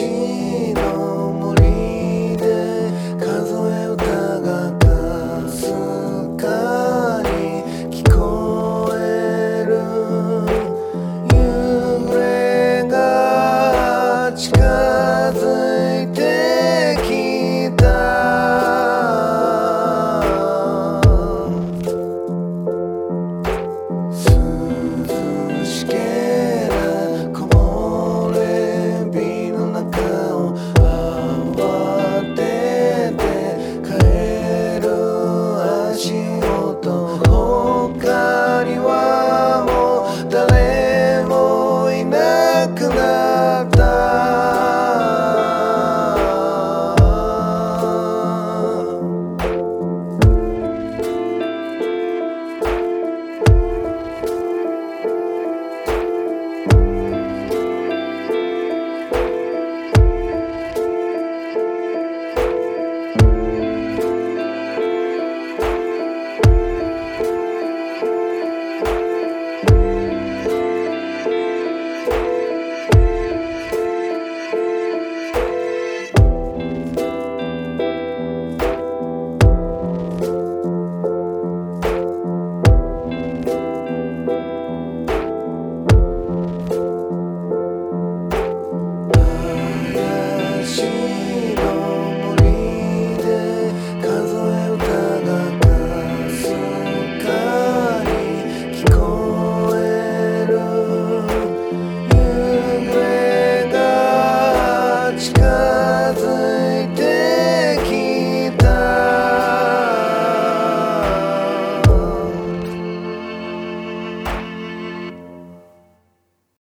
の森で数え歌がかすかに聞こえる。夕暮れが近づいてきた。涼しげな木漏れ日の中を慌てて帰る足音。他にはもう誰もいなくなった。近